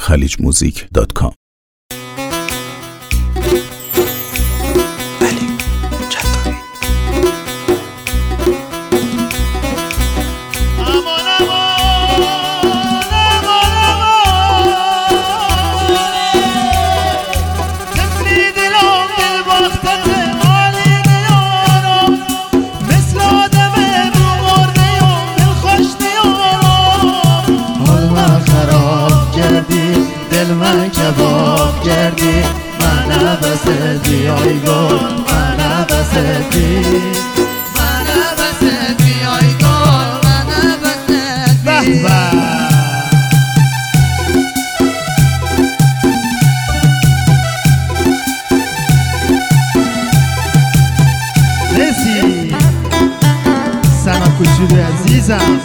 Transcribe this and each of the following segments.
خلیجmusic.com. دل من کباب کردی من بسدی آی گل من بسدی آی گل من بسدی مرسی سنا کوچولو عزیزم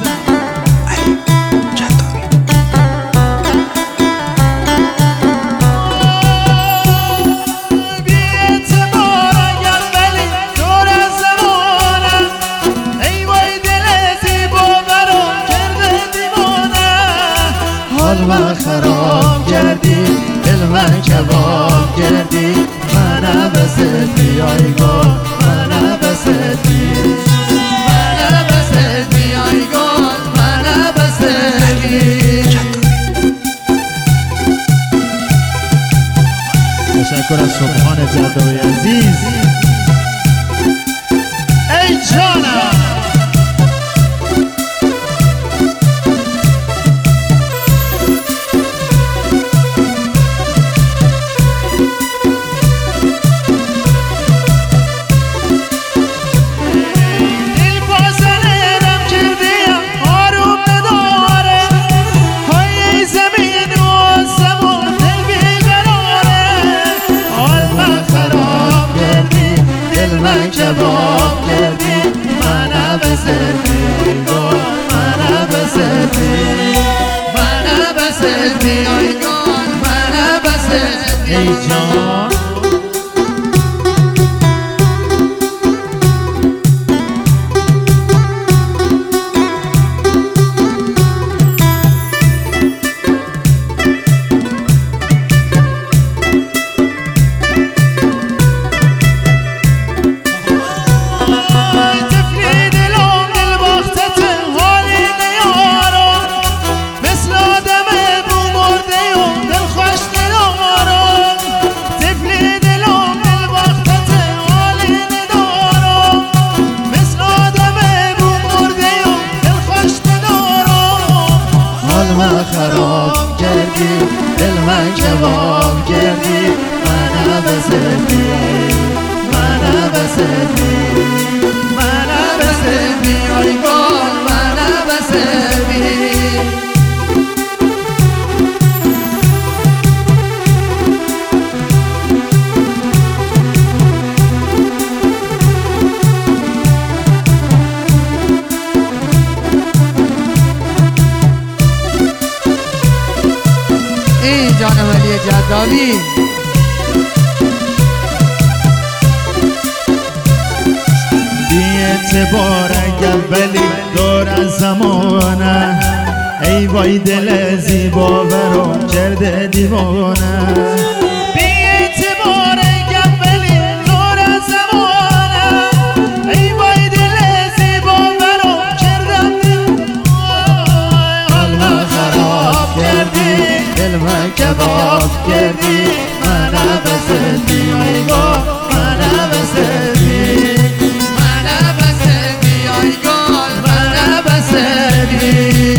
من خراب کردی دل من کباب کردی من بسدی آی گل من بسدی آی گل من بسدی تشکر از سبحان جدوی عزیز ای جانم من کباب کردی من بسدی آی گل من بسدی آی گل من بسدی ای جان من خراب کردی دل من کباب کردی من بسدی آی گل من بسدی این جانم علی جداوی بی اعتبار اگر ولی دور از زمانه ای وای دل زیبا برام کرده دیوانه بی اعتبار اگر ولی دور از زمانه ای وای دل زیبا برام کرده دیوانه حال من خراب کردی دل من کباب کردی من بسدی آی گل من بسدی آی گل من بسدی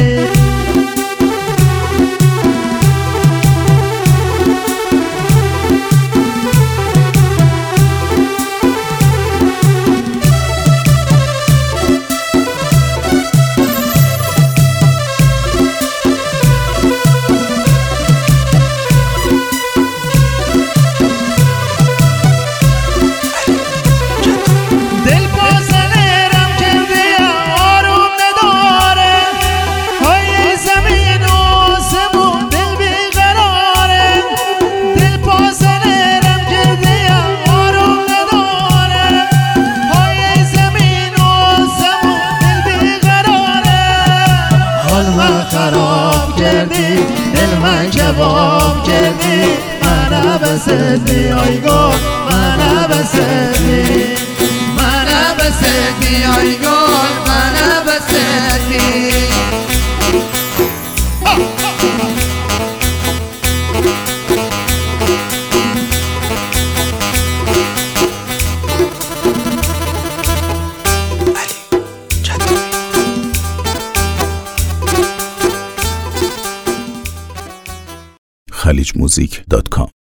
جواب کردی منو بسدی آی گل منو بسدی منو بسدی آی گل منو بسدی khalichmusic.com